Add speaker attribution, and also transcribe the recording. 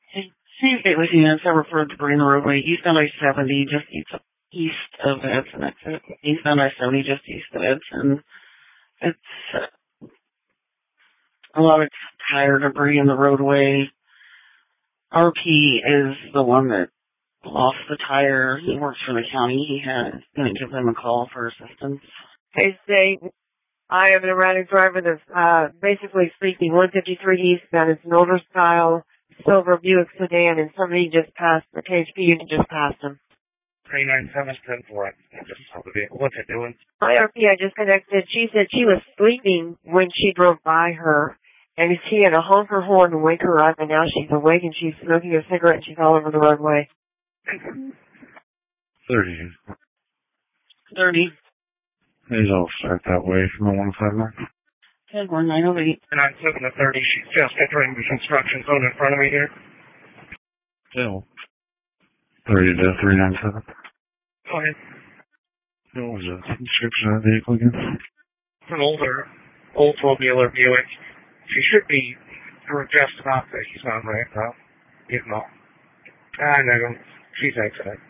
Speaker 1: Same with units that refer to Marina roadway, eastbound I-70, just east of Edson exit. Eastbound I-70, just east of Edson. It's a lot of tire debris in the roadway. RP is the one that lost the tire. He works for the county. He had going to give them a call for assistance.
Speaker 2: Hey, State. I am an erratic driver that's basically speaking 153 east. That is an older style silver Buick sedan, and somebody just passed the KHP unit just passed him.
Speaker 3: 397 10-4. I just saw the vehicle. What's it doing?
Speaker 2: My RP I just connected. She said she was sleeping when she drove by her, and he had to honk her horn to wake her up, and now she's awake and she's smoking a cigarette and she's all over the roadway.
Speaker 3: 30.
Speaker 1: 30.
Speaker 3: Maybe I'll start that way from the 105 mark.
Speaker 1: Okay, we're 908.
Speaker 3: 9-7 to 30. She's just entering the construction zone in front of me here. Still. 30 to 397.
Speaker 1: Go ahead.
Speaker 3: What was the description of that vehicle again?
Speaker 1: It's an old four-wheeler Buick.
Speaker 3: She should be just about there. She's not right now. If not. I know. She's exiting.